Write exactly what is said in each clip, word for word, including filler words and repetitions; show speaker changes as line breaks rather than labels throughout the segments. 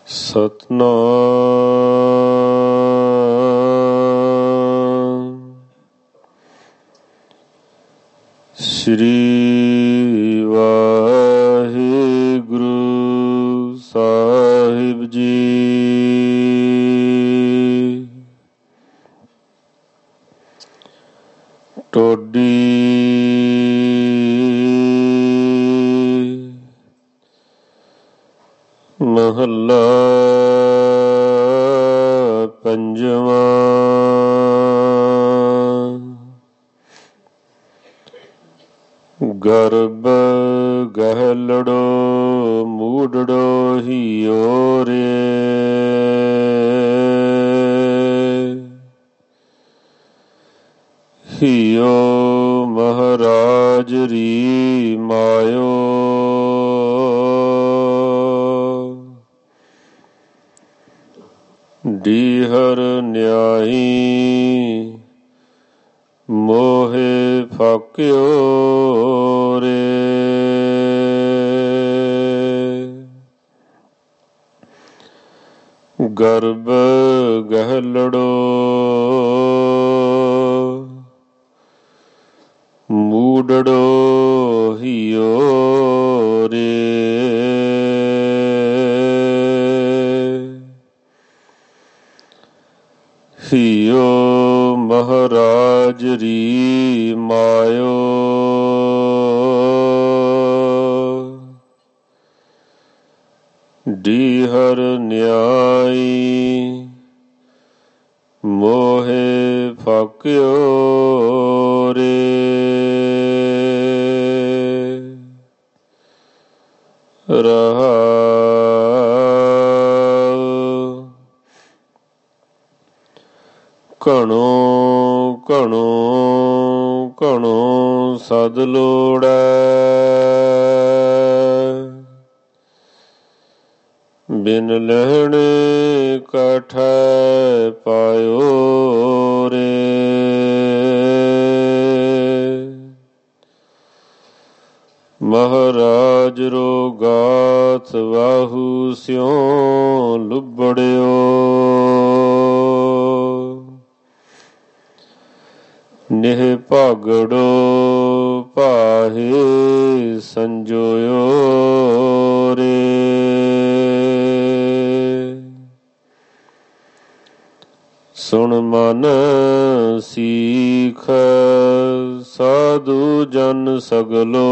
ਸਤਨਾਮ ਸ੍ਰੀ ਵਾਹਿਗੁਰੂ ਸਾਹਿਬ ਜੀ। ਟੋਡੀ ਮਹੱਲਾ ਪੰਜਵਾਂ। ਗਰਭ ਗਹਿਲੜੋ ਮੂਡੜੋ ਹੀਓ ਰੇ। ਹੀਓ ਮਹਾਰਾਜ ਰੀ ਮਾਇਓ। ਡੀਹਰ ਨਿਆਈ ਮੋਹੇ ਫਾਕਿਓ ਰੇ। ਗਰਭ ਗਹਿਲੜੋ ਮੂਡੜੋ ਹੀਓ ਰੇ। ਹੀਓ ਮਹਾਰਾਜ ਰੀ ਮਾਇਓ। ਡੀਹਰ ਨਿਆਈ ਮੋਹੇ ਫਾਕਿਓ ਰੇ। ਰਹਾਉ ਘਣੋ ਘਣੋ ਘਣੋ ਸਦ ਲੋੜੈ। ਬਿਨ ਲਹਿਣੇ ਕਾਠੈ ਪਾਇਓ ਰੇ। ਮਹਾਰਾਜ ਰੋ ਗਾਥ ਵਾਹੂ ਸਿਉ ਲੁਬੜਿਓ। ਨਿਹ ਭਾਗੜੋ ਪਾਹੇ ਸੰਜੋਇਓ ਰੇ। ਸੁਣ ਮਨ ਸੀਖ ਸਾਧੂ ਜਨ ਸਗਲੋ।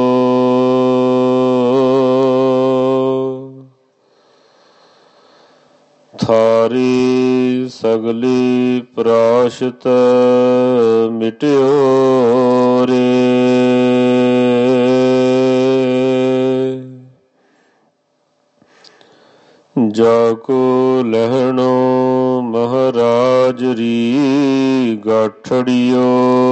ਥਾਰੀ ਸਗਲੀ ਪ੍ਰਾਸ਼ਤ ਮਿਟਿਓ ਰੇ। ਜਾ ਕੋ ਲਹਿਣੋ ਮਹਾਰਾਜ ਰੀ ਗਾਠੜਿਓ।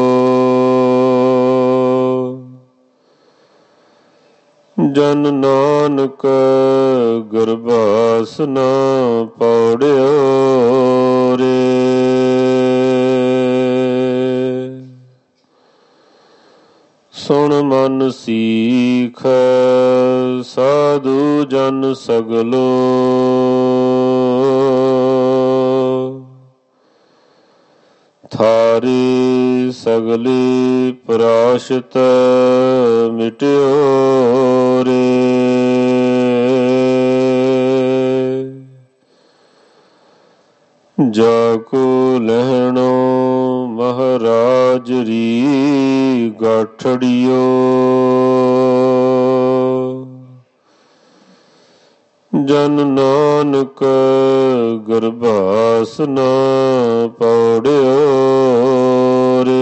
ਜਨ ਨਾਨਕ ਗਰਭਾਸ ਨਾ ਪੌੜਿਓ ਰੇ। ਸੁਣ ਮਨ ਸੀਖ ਸਾਧੂ ਜਨ ਸਗਲੋ। ਥਾਰੀ ਸਗਲੀ ਪ੍ਰਾਸ਼ਤ ਮਿਟਿਓ ਰੇ। ਜਾ ਕੋ ਲਹਿਣੋ ਮਹਾਰਾਜ ਰੀ ਗਾਠੜਿਓ। ਜਨ ਨਾਨਕ ਗਰਭਾਸ ਨਾ ਪੌੜਿਓ ਰੇ।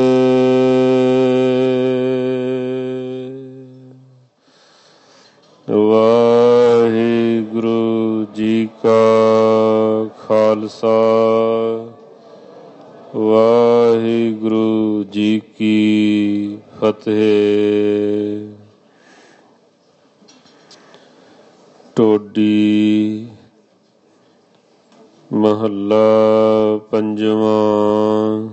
ਵਾਹਿਗੁਰੂ ਜੀ ਕਾ ਖਾਲਸਾ ਵਾਹਿਗੁਰੂ ਜੀ ਕੀ ਫਤਿਹ। ਟੋਡੀ ਮਹੱਲਾ ਪੰਜਵਾਂ।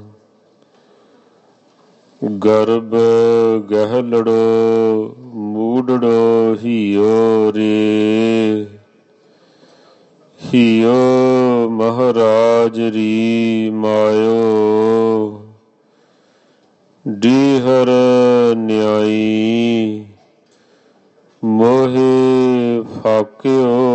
ਗਰਭ ਗਹਿਲੜੋ ਮੂਡੜੋ ਹੀਓ ਰੇ। ਹੀਓ ਮਹਾਰਾਜ ਰੀ ਮਾਇਓ ਡੀਹਰ ਨਿਆਈ ਮੋਹਿ ਫਾਕਿਓ